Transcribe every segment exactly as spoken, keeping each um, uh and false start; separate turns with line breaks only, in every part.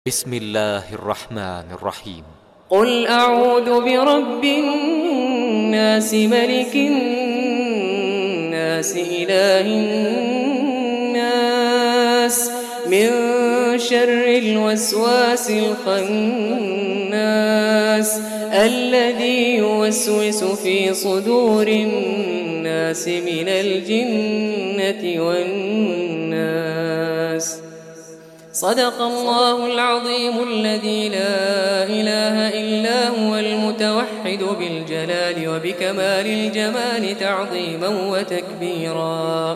بسم الله الرحمن الرحيم.
قل أعوذ برب الناس ملك الناس إله الناس من شر الوسواس الخناس الذي يوسوس في صدور الناس من الجنة والناس. صدق الله العظيم الذي لا إله إلا هو المتوحد بالجلال وبكمال الجمال تعظيما وتكبيرا،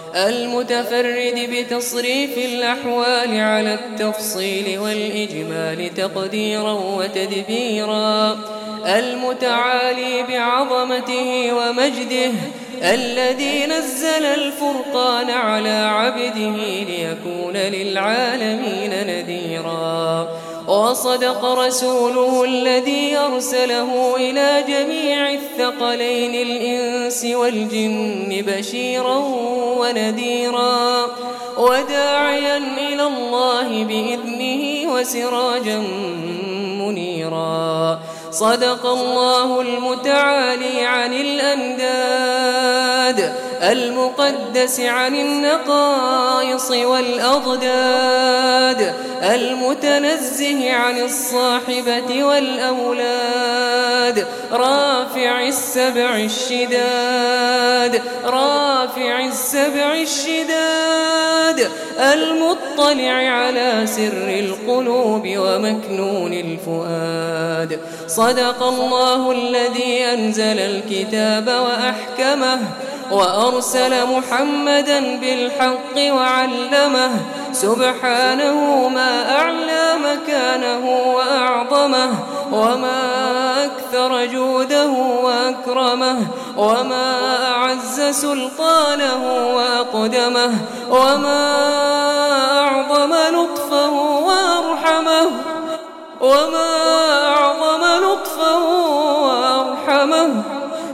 المتفرد بتصريف الأحوال على التفصيل والإجمال تقديرا وتدبيرا، المتعالي بعظمته ومجده الذي نزل الفرقان على عبده ليكون للعالمين نذيرا. وصدق رسوله الذي أرسله إلى جميع الثقلين الإنس والجن بشيرا ونذيرا وداعيا إلى الله بإذنه وسراجا منيرا. صدق الله المتعالي عن الأنداد المقدس عن النقائص والأضداد المتنزه عن الصاحبة والأولاد رافع السبع الشداد رافع السبع الشداد المطلع على سر القلوب ومكنون الفؤاد. صدق الله الذي أنزل الكتاب وأحكمه وأرسل محمدا بالحق وعلمه سبحانه ما أعلى مكانه وأعظمه وما أكثر جوده وأكرمه وما أعز سلطانه وأقدمه وما أعظم لطفه وأرحمه وما أعظم لطفه وأرحمه.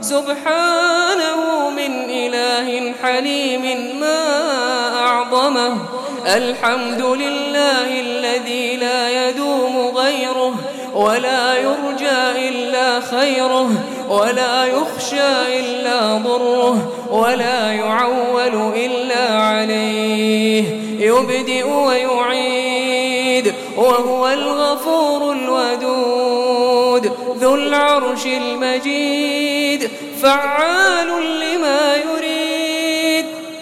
سبحانه من إله حليم ما أعظمه. الحمد لله الذي لا يدوم غيره ولا يرجى إلا خيره ولا يخشى إلا ضره ولا يعول إلا عليه، يبدئ ويعيد وهو الغفور الودود ذو العرش المجيد فعال لما يريد.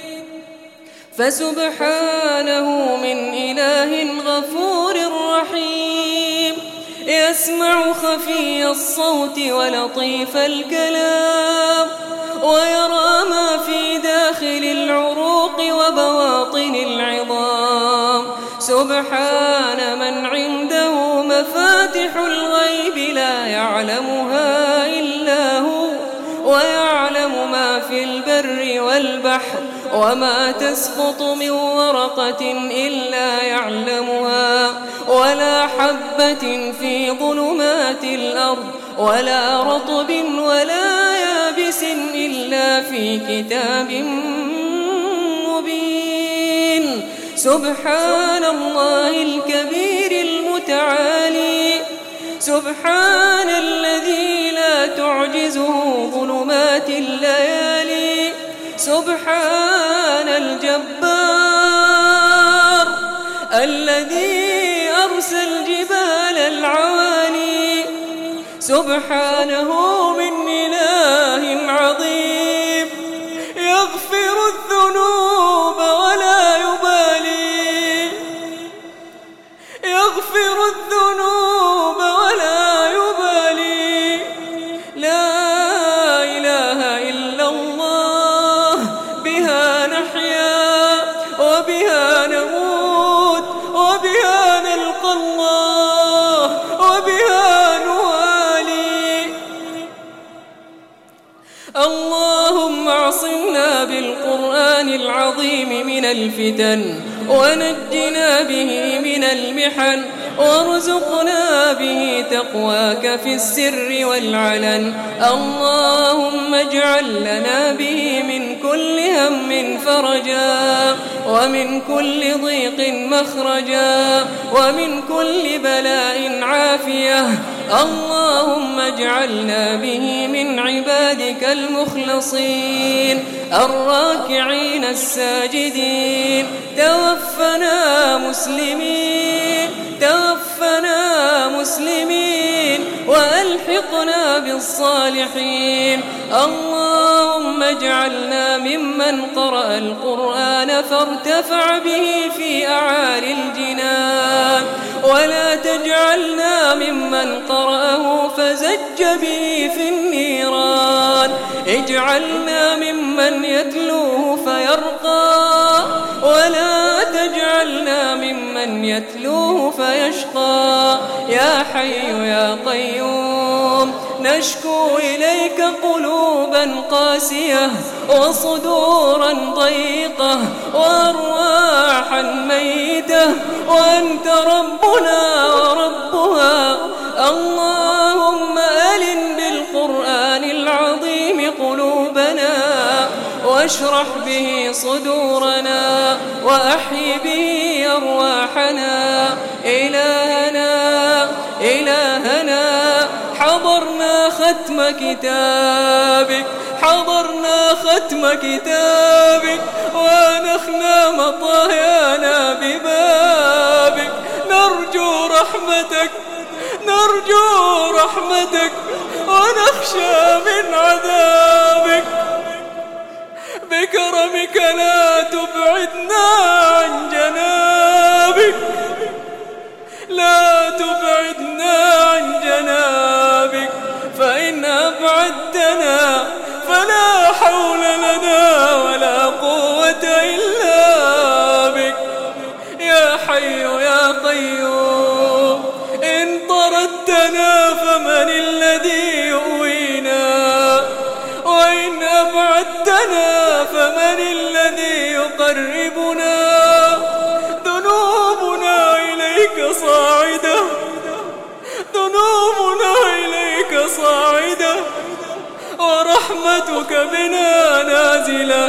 فسبحانه من إله غفور رحيم يسمع خفي الصوت ولطيف الكلام ويرى ما في داخل العروق وبواطن العظام. سبحان من عنده مفاتح الغيب لا يعلمها إلا هو ويعلم ما في البر والبحر وما تسقط من ورقة إلا يعلمها ولا حبة في ظلمات الأرض ولا رطب ولا يابس إلا في كتاب مبين. سبحان الله الكبير المتعالي سبحان الذي لا تعجزه ظلمات الليالي. سبحان الجبار الذي أرسى الجبال العوالي. سبحانه من إله عظيم يغفر الذنوب ولا يبالي يغفر الذنوب ولا يبالي. لا إله إلا الله بها نحيا وبها نموت وبها نلقى الله وبها نوالي. اللهم اعصمنا بالقرآن العظيم من الفتن ونجنا به من من المحن وارزقنا به تقواك في السر والعلن. اللهم اجعل لنا به من كل هم فرجا ومن كل ضيق مخرجا ومن كل بلاء عافية. اللهم اجعلنا به من عبادك المخلصين الراكعين الساجدين. توفنا مسلمين توفنا مسلمين وألحقنا بالصالحين. اللهم اجعلنا ممن قرأ القرآن فارتفع به في أعالي الجنان ولا تجعلنا ممن قرأه فزج به في النيران. اجعلنا ممن يتلوه فيرقى ولا تجعلنا ممن يتلوه فيشقى. يا حي يا قيوم نشكو إليك قلوبا قاسية وصدورا ضيقة وأرواحا ميتة وأنت ربنا وربها. اللهم ألن بالقرآن العظيم قلوبنا واشرح به صدورنا وأحي به أرواحنا. إلهنا إلهنا حضرنا ختم كتابك حضرنا ختم كتابك ونخنا مطايانا ببابك. نرجو رحمتك نرجو رحمتك ونخشى من عذابك. بكرمك لا تبعدنا عن جنابك لا تبعدنا عن جنابك فإن أبعدتنا فلا حول لنا ولا قوة إلا بك. يا حي يا قيوم إن طردتنا فمن الذي يؤوينا وإن أبعدتنا فمن الذي يقربنا. ذنوبنا إليك صاعدة ذنوبنا إليك صاعدة ورحمتك بنا نازلة.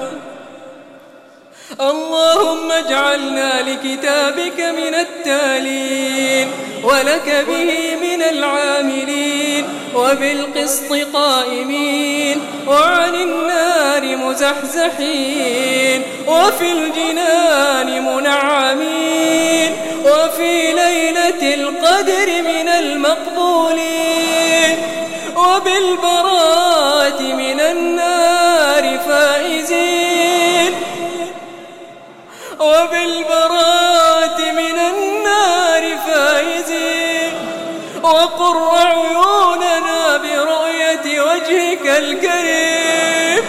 اللهم اجعلنا لكتابك من التالين ولك به من العاملين وبالقسط قائمين وعن النار مزحزحين وفي الجنان منعمين وفي ليلة القدر من المقبولين وبالبراءة من النار فائزين وبالبراءة من النار فائزين. وقر عيوننا برؤية وجهك الكريم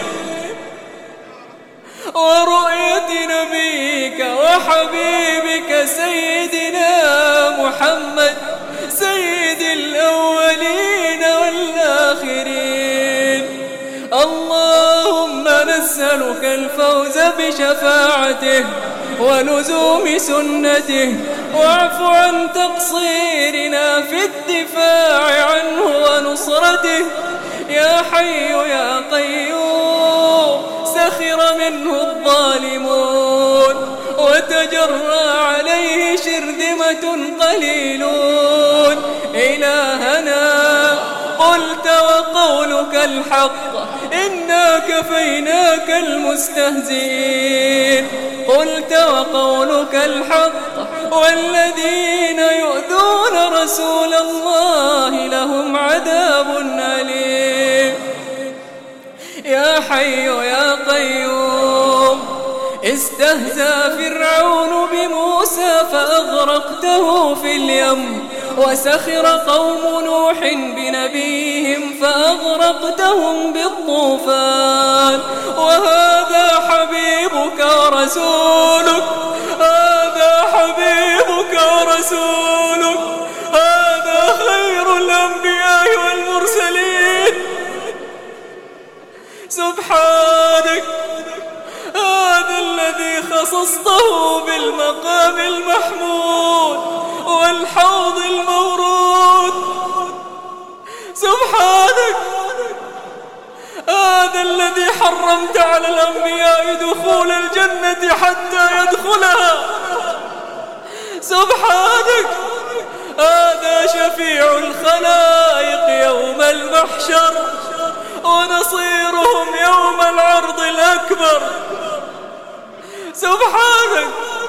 ورؤية نبيك وحبيبك سيدنا محمد سيد الأولين والآخرين. اللهم نسألك الفوز بشفاعته ولزوم سنته واعف عن تقصيرنا في الدفاع عنه ونصرته. يا حي يا قيوم سخر منه الظالمون وتجرى عليه شرذمة قليلون. إلهنا قلت وقولك الحق إنا كفيناك المستهزئين. قلت وقولك الحق والذين يؤذون رسول الله لهم عذاب أليم. يا حي يا قيوم استهزأ فرعون بموسى فأغرقته في اليم وسخر قوم نوح بنبيهم فأغرقتهم بالطوفان. وهذا حبيبك ورسولك هذا حبيبك ورسولك هذا خير الأنبياء والمرسلين. سبحانك هذا الذي خصصته بالمقام المحمود والحوض المورود. سبحانك، هذا الذي حرمت على الأنبياء دخول الجنة حتى يدخلها. سبحانك، هذا شفيع الخلائق يوم المحشر ونصيرهم يوم العرض الأكبر. سبحانك،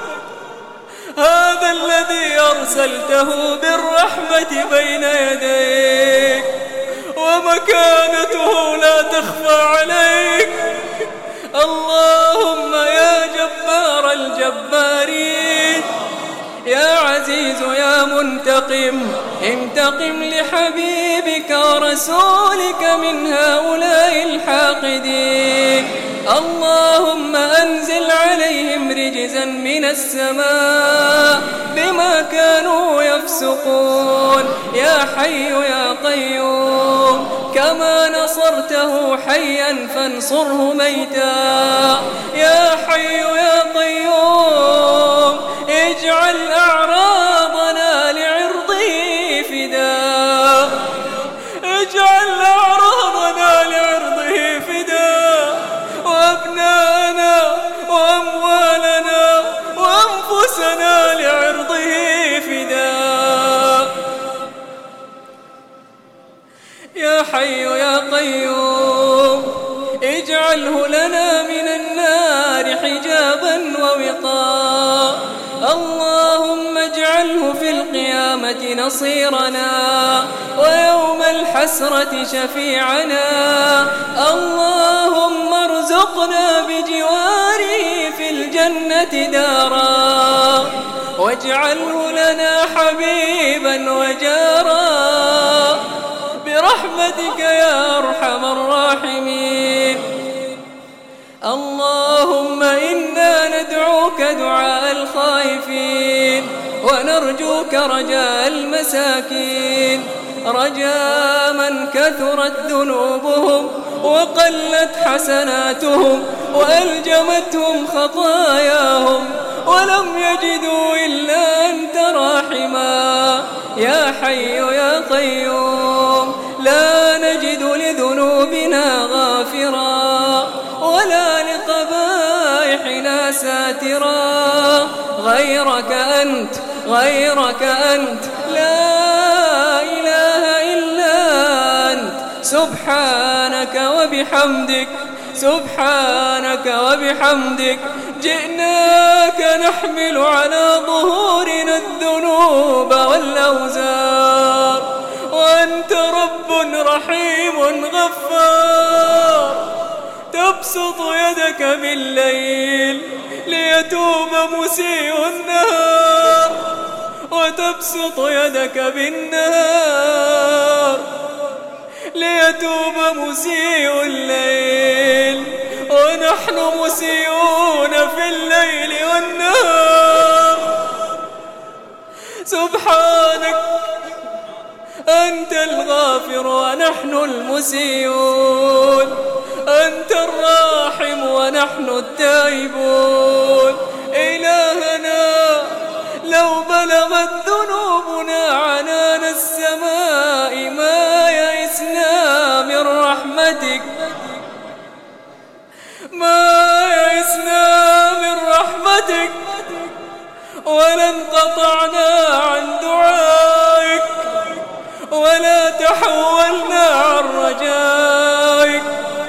هذا الذي أرسلته بالرحمة بين يديك ومكانته لا تخفى عليك. اللهم يا جبار الجبارين، يا عزيز يا منتقم، انتقم لحبيبك ورسولك من هؤلاء الحاقدين. اللهم أنزل عليهم رجزا من السماء بما كانوا يفسقون. يا حي يا قيوم، كما نصرته حيا فانصره ميتا. يا حي يا قيوم، اجعل أعراضنا لعرضه فداء، اجعل أعراضنا لعرضه فداء، وأبناءنا وأموالنا وأنفسنا لعرضه فداء. يا حي يا قيوم، اجعله لنا من النار حجابا ووقاء. اللهم اجعله في القيامة نصيرنا ويوم الحسرة شفيعنا. اللهم ارزقنا بجواره في الجنة دارا، واجعله لنا حبيبا وجارا برحمتك يا أرحم الراحمين. اللهم إنا ندعوك دعاء الخائفين ونرجوك رجاء المساكين، رجاء من كثرت ذنوبهم وقلت حسناتهم وألجمتهم خطاياهم ولم يجدوا إلا أنت راحما. يا حي يا قيوم، لا نجد لذنوبنا غافرا ولا لقبائحنا ساترا غيرك أنت، غيرك أنت، لا إله إلا أنت. سبحانك وبحمدك، سبحانك وبحمدك، جئناك نحمل على ظهورنا الذنوب والأوزار، وأنت رب رحيم غفار، تبسط يدك بالليل ليتوب مسيء النهار، وتبسط يدك بالنهار ليتوب مسيء الليل، ونحن مسيئون في الليل والنهار. سبحانك، أنت الغافر ونحن المسيئون، أنت الراحم ونحن التائبون. إلهنا، لو بلغت ذنوبنا عنان السماء ما يئسنا من رحمتك، ما يئسنا من رحمتك، ولن قطعنا عن دعائك ولا تحولنا عن رجائك.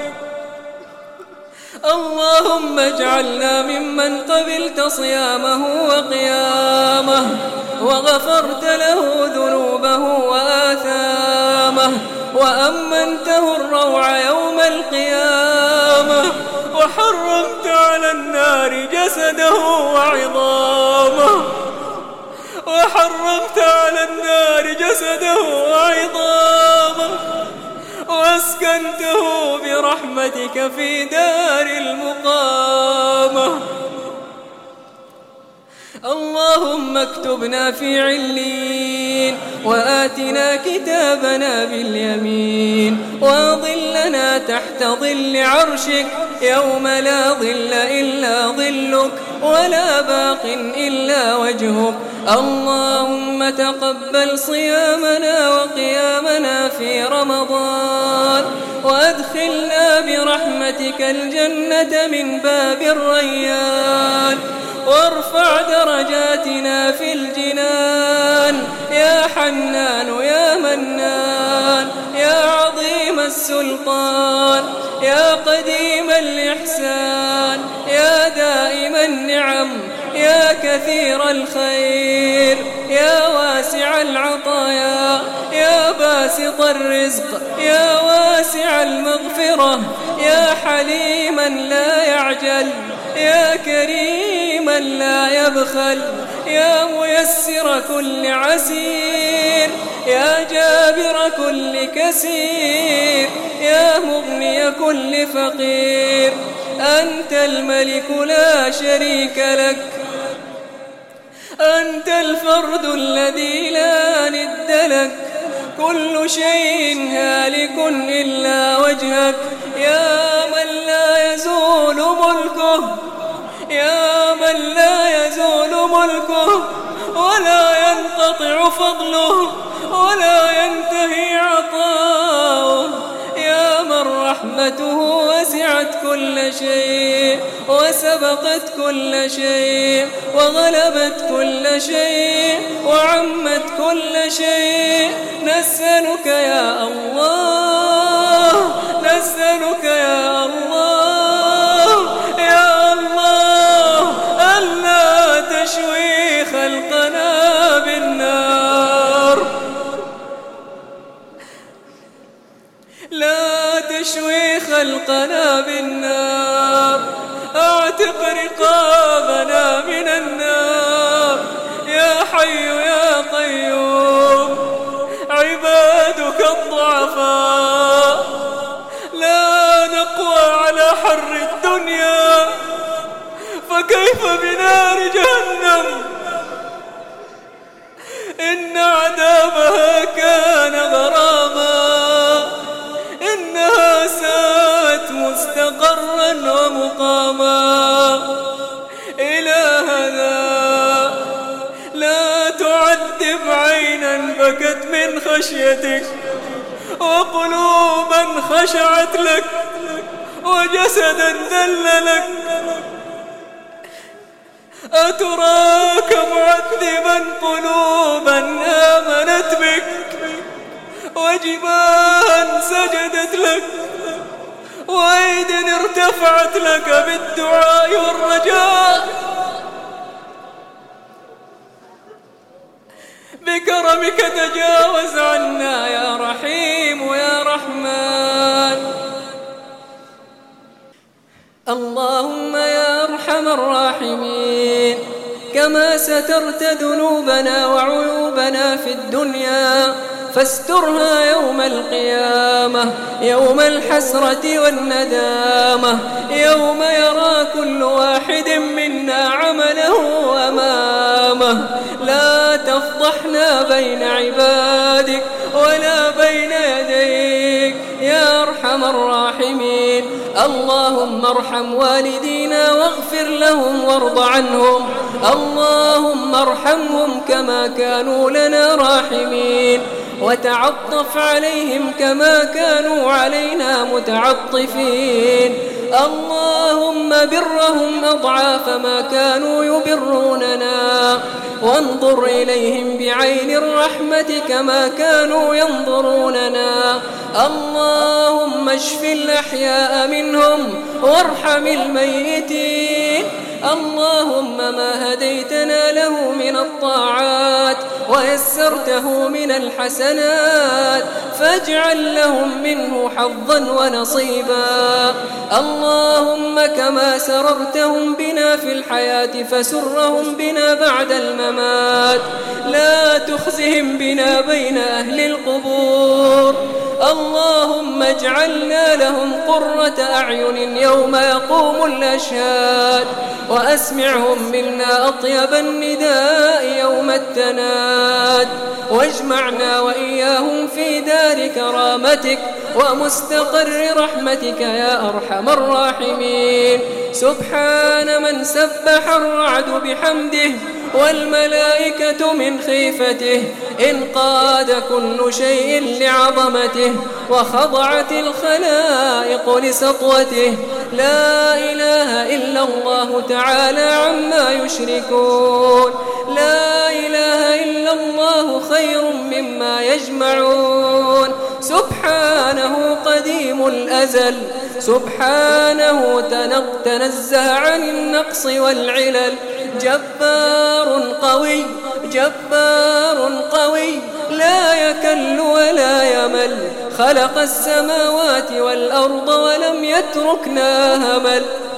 اللهم اجعلنا ممن قبلت صيامه وقيامه وغفرت له ذنوبه وآثامه، وأمنته الروع يوم القيامة، وحرمت على النار جسده وعظامه، وحرمت على النار جسده وعظامه، واسكنته برحمتك في دار المقامة. اللهم اكتبنا في علين، وآتنا كتابنا باليمين، وأظلنا تحت
تحت ظل عرشك يوم لا ظل إلا ظلك ولا باق إلا وجهك. اللهم تقبل صيامنا وقيامنا في رمضان، وأدخلنا برحمتك الجنة من باب الريان، وارفع درجاتنا في الجنان يا حنان يا منان يا عظيم السلطان يا قديم الإحسان يا دائم النعم يا كثير الخير يا واسع العطايا يا باسط الرزق يا واسع المغفرة يا حليما لا يعجل يا كريما لا يبخل يا ميسر كل عسير يا جابر كل كسير يا مغني كل فقير. أنت الملك لا شريك لك، أنت الفرد الذي لا ند لك، كل شيء هالك إلا وجهك، يا من لا يزول ملكه يا من لا يزول ملكه ولا ينقطع فضله ولا ينتهي عطاؤه، يا من رحمته وسعت كل شيء وسبقت كل شيء وغلبت كل شيء وعمت كل شيء. نسألك يا الله نسألك يا الله يا الله ألا تشوي خلقنا بالنار، لا تشوي خلقنا بالنار، اعتق رقابنا من النار يا حي يا قيوم. عبادك الضعفاء لا نقوى على حر الدنيا، فكيف بنار جهنم؟ إن عذابها كان غراما، إنها ساءت مستقرا ومقاما. إلهنا لا تعذب عينا بكت من خشيتك وقلوبا خشعت لك وجسدا ذل لك. أتراك معذبا قلوبا آمنت بك وجباها سجدت لك وأيد ارتفعت لك بالدعاء والرجاء؟ بكرمك تجاوز عنا يا رحيم يا رحمن. اللهم يا أرحم الراحمين، كما سترت ذنوبنا وعيوبنا في الدنيا فاسترها يوم القيامة، يوم الحسرة والندامة، يوم يرى كل واحد منا عمله أمامه. لا تفضحنا بين عبادك ولا بين يديك يا أرحم الراحمين. اللهم ارحم والدينا واغفر لهم وارض عنهم، اللهم ارحمهم كما كانوا لنا راحمين، وتعطف عليهم كما كانوا علينا متعطفين. اللهم برهم أضعاف ما كانوا يبروننا، وانظر إليهم بعين الرحمة كما كانوا ينظروننا. اللهم اشف الأحياء منهم وارحم الميتين. اللهم ما هديتنا له من الطاعات ويسرته من الحسنات فاجعل لهم منه حظا ونصيبا. اللهم كما سررتهم بنا في الحياة فسرهم بنا بعد الممات، لا تخزهم بنا بين أهل القبور. اللهم اجعلنا لهم قرة أعين يوم يقوم الأشهاد، وأسمعهم منا أطيب النداء يوم التناد، واجمعنا وإياهم في دار كرامتك ومستقر رحمتك يا أرحم الراحمين. سبحان من سبح الرعد بحمده والملائكة من خيفته، انقاد كل شيء لعظمته وخضعت الخلائق لسطوته. لا إله إلا الله تعالى عما يشركون، لا إله إلا الله خير مما يجمعون. سبحانه قديم الأزل، سبحانه تنزه عن النقص والعلل. جبار قوي، جبار قوي لا يكل ولا يمل، خلق السماوات والأرض ولم يتركنا همل.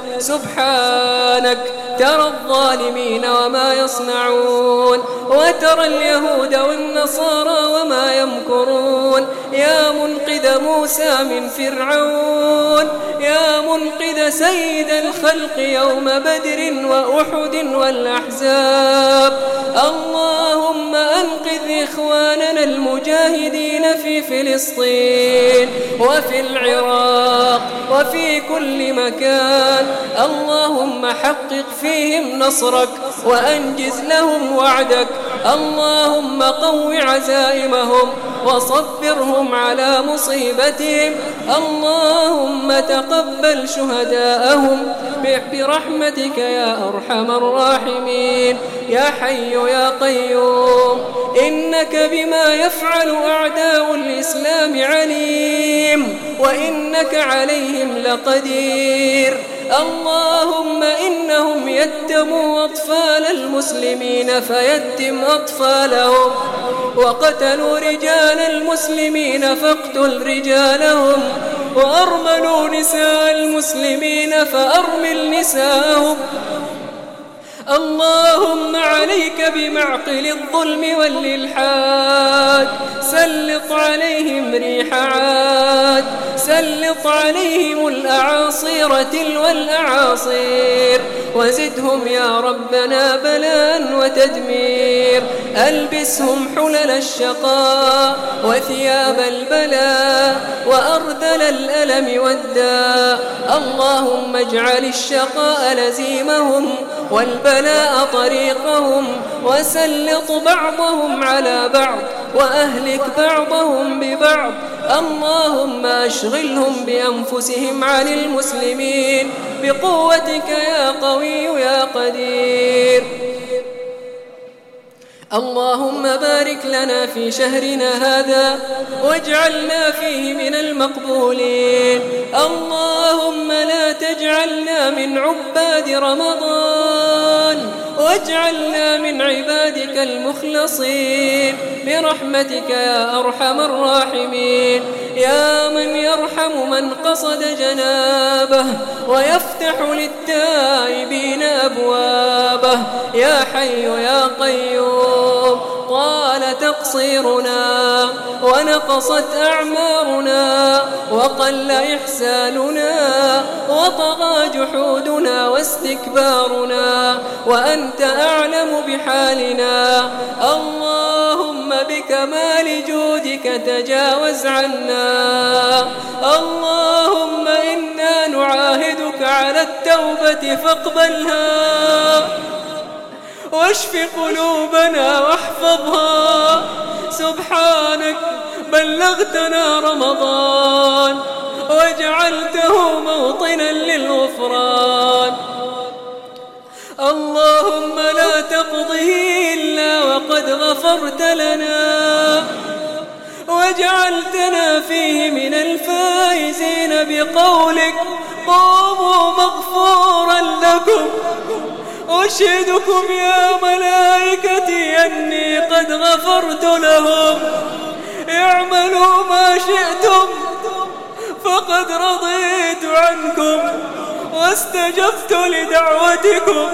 سبحانك ترى الظالمين وما يصنعون، وترى اليهود والنصارى وما يمكرون. يا منقذ موسى من فرعون، يا منقذ سيد الخلق يوم بدر وأحد والأحزاب، اللهم أنقذ إخواننا المجاهدين في فلسطين وفي العراق وفي كل مكان. اللهم حقق فيهم نصرك وأنجز لهم وعدك. اللهم قو عزائمهم وصبرهم على مصيبتهم. اللهم تقبل شهداءهم برحمتك يا أرحم الراحمين. يا حي يا قيوم، إنك بما يفعل أعداء الإسلام عليم، وإنك عليهم لقدير. اللهم إنهم يتموا أطفال المسلمين فيتم أطفالهم، وقتلوا رجال المسلمين فاقتل رجالهم، وأرملوا نساء المسلمين فأرمل نساءهم. اللهم عليك بمعقل الظلم والإلحاد، سلط عليهم ريح عاد، سلط عليهم الأعاصير تلو الأعاصير، وزدهم يا ربنا بلاء وتدمير. ألبسهم حلل الشقاء وثياب البلاء وأرذل الألم والداء. اللهم اجعل الشقاء لزيمهم والبلاء طريقهم، وسلط بعضهم على بعض وأهلك بعضهم ببعض. اللهم أشغلهم بأنفسهم عن المسلمين بقوتك يا قوي يا قدير. اللهم بارك لنا في شهرنا هذا واجعلنا فيه من المقبولين. اللهم لا تجعلنا من عباد رمضان، واجعلنا من عبادك المخلصين برحمتك يا أرحم الراحمين. يا من يرحم من قصد جنابه ويفتح للتائبين أبوابه. يا حي يا قيوم، طال تقصيرنا ونقصت أعمارنا وقل إحساننا وطغى جحودنا واستكبارنا، وأنت أعلم بحالنا. اللهم بكمال جودك تجاوز عنا. اللهم إنا نعاهدك على التوبة فاقبلها، واشف قلوبنا واحفظها. سبحانك بلغتنا رمضان وجعلته موطنا للغفران. اللهم لا تقضه إلا وقد غفرت لنا، وجعلتنا فيه من الفائزين بقولك قوموا مغفورا لكم. أشهدكم يا ملائكتي أني قد غفرت لهم، اعملوا ما شئتم فقد رضيت عنكم واستجبت لدعوتكم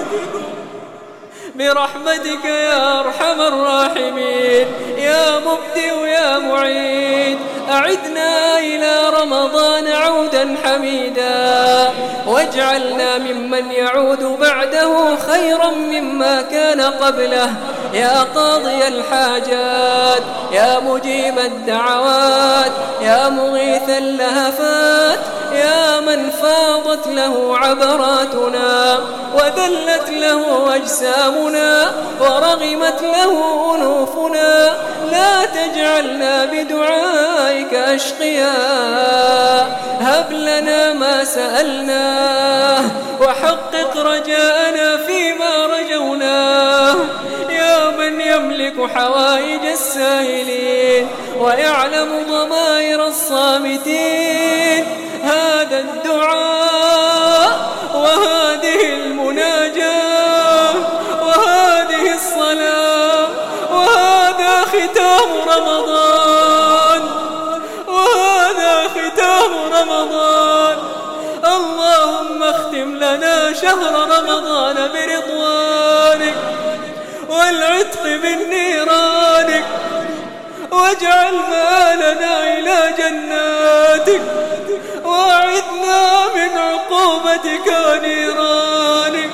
برحمتك يا أرحم الراحمين. يا مبدئ يا معيد، أعدنا إلى رمضان عودا حميدا، واجعلنا ممن يعود بعده خيرا مما كان قبله. يا قاضي الحاجات يا مجيب الدعوات يا مغيث اللهفات يا من فاضت له عبراتنا وذلت له أجسامنا ورغمت له أنوفنا لا تجعلنا بدعائك أشقياء هب لنا ما سألناه وحقق رجاءنا فيما رجوناه يا من يملك حوائج السائلين ويعلم ضمائر الصامتين هذا الدعاء وهذه المناجاة وهذه الصلاة وهذا ختام رمضان وهذا ختام رمضان اللهم اختم لنا شهر رمضان برضوانك والعتق من نيرانك واجعل مآلنا إلى جناتك وأعذنا من عقوبتك ونيرانك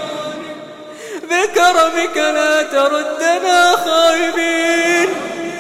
بكرمك لا تردنا خائبين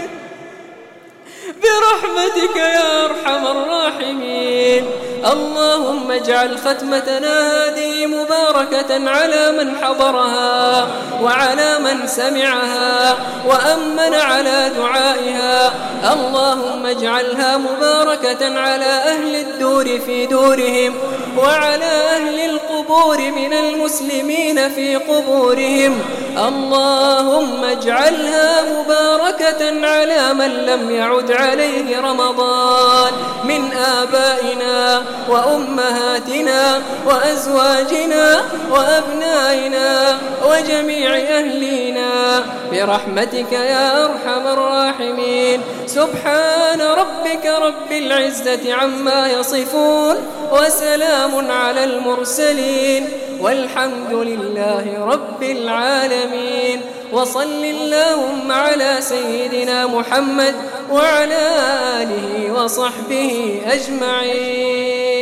برحمتك يا أرحم الراحمين اللهم اجعل ختمتنا هذه مباركة على من حضرها وعلى من سمعها وأمن على دعائها اللهم اجعلها مباركة على أهل الدور في دورهم وعلى أهل القبور من المسلمين في قبورهم اللهم اجعلها مباركة على من لم يعد عليه رمضان من آبائنا وأمهاتنا وأزواجنا وأبنائنا وجميع أهلنا برحمتك يا أرحم الراحمين سبحان ربك رب العزة عما يصفون وسلام على المرسلين والحمد لله رب العالمين وصل اللهم على سيدنا محمد وعلى آله وصحبه أجمعين.